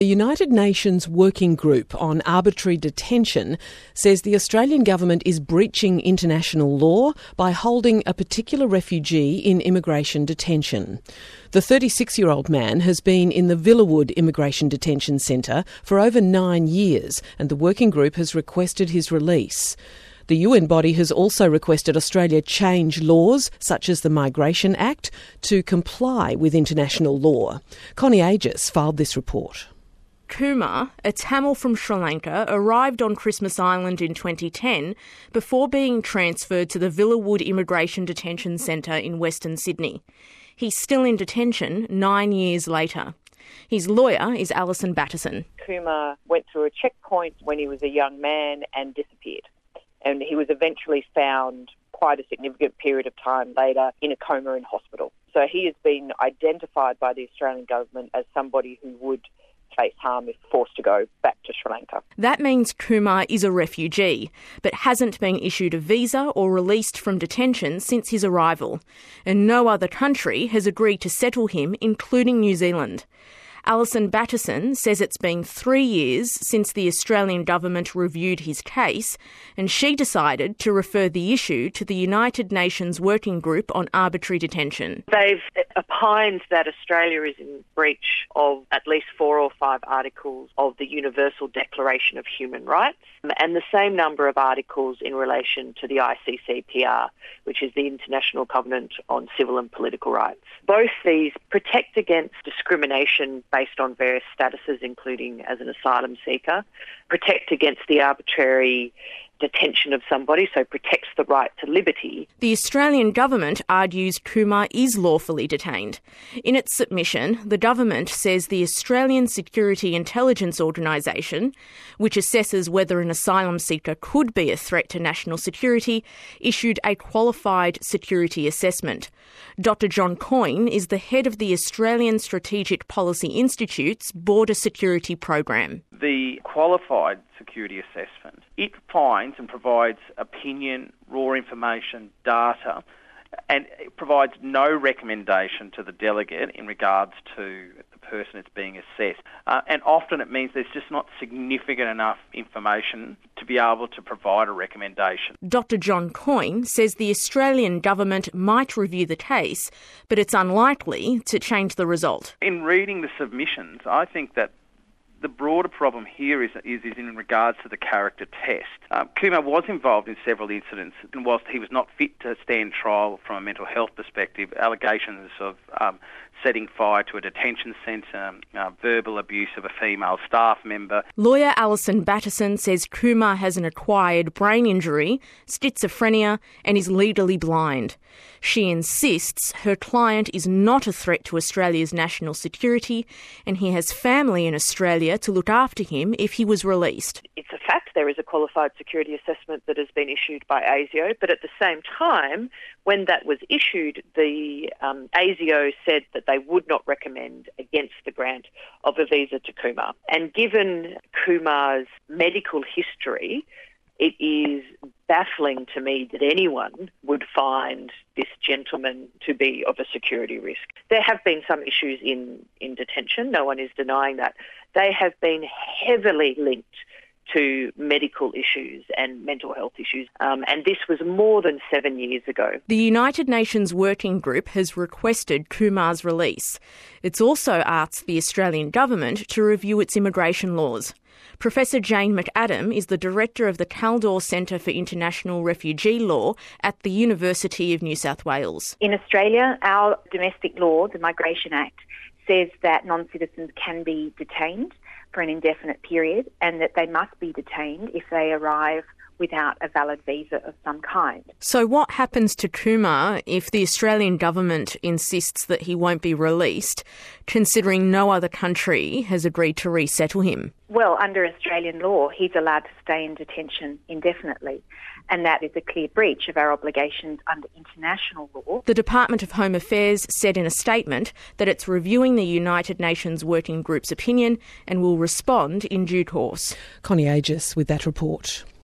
The United Nations Working Group on Arbitrary Detention says the Australian government is breaching international law by holding a particular refugee in immigration detention. The 36-year-old man has been in the Villawood Immigration Detention Centre for over 9 years, and the working group has requested his release. The UN body has also requested Australia change laws, such as the Migration Act, to comply with international law. Connie Aegis filed this report. Kumar, a Tamil from Sri Lanka, arrived on Christmas Island in 2010 before being transferred to the Villawood Immigration Detention Centre in Western Sydney. He's still in detention 9 years later. His lawyer is Alison Batterson. Kumar went through a checkpoint when he was a young man and disappeared. And he was eventually found quite a significant period of time later in a coma in hospital. So he has been identified by the Australian government as somebody who would face harm if forced to go back to Sri Lanka. That means Kumar is a refugee, but hasn't been issued a visa or released from detention since his arrival, and no other country has agreed to settle him, including New Zealand. Alison Batterson says it's been 3 years since the Australian government reviewed his case, and she decided to refer the issue to the United Nations Working Group on Arbitrary Detention. They've opined that Australia is in breach of at least 4 or 5 articles of the Universal Declaration of Human Rights, and the same number of articles in relation to the ICCPR, which is the International Covenant on Civil and Political Rights. Both these protect against discrimination based on various statuses, including as an asylum seeker, protect against the arbitrary detention of somebody, so protects the right to liberty. The Australian government argues Kumar is lawfully detained. In its submission, the government says the Australian Security Intelligence Organisation, which assesses whether an asylum seeker could be a threat to national security, issued a qualified security assessment. Dr John Coyne is the head of the Australian Strategic Policy Institute's Border Security Program. The qualified security assessment, it finds and provides opinion, raw information, data, and it provides no recommendation to the delegate in regards to the person that's being assessed. And often it means there's just not significant enough information to be able to provide a recommendation. Dr John Coyne says the Australian government might review the case, but it's unlikely to change the result. In reading the submissions, I think that the broader problem here is in regards to the character test. Kumar was involved in several incidents, and whilst he was not fit to stand trial from a mental health perspective, allegations of setting fire to a detention centre, verbal abuse of a female staff member. Lawyer Alison Batterson says Kumar has an acquired brain injury, schizophrenia, and is legally blind. She insists her client is not a threat to Australia's national security, and he has family in Australia to look after him if he was released. It's a fact there is a qualified security assessment that has been issued by ASIO, but at the same time, when that was issued, the ASIO said that they would not recommend against the grant of a visa to Kumar. And given Kumar's medical history, it is baffling to me that anyone would find this gentleman to be of a security risk. There have been some issues in detention, no one is denying that. They have been heavily linked to medical issues and mental health issues, and this was more than 7 years ago. The United Nations Working Group has requested Kumar's release. It's also asked the Australian government to review its immigration laws. Professor Jane McAdam is the director of the Kaldor Centre for International Refugee Law at the University of New South Wales. In Australia, our domestic law, the Migration Act, says that non-citizens can be detained for an indefinite period and that they must be detained if they arrive without a valid visa of some kind. So what happens to Kumar if the Australian government insists that he won't be released, considering no other country has agreed to resettle him? Well, under Australian law, he's allowed to stay in detention indefinitely, and that is a clear breach of our obligations under international law. The Department of Home Affairs said in a statement that it's reviewing the United Nations Working Group's opinion and will respond in due course. Connie Aegis with that report.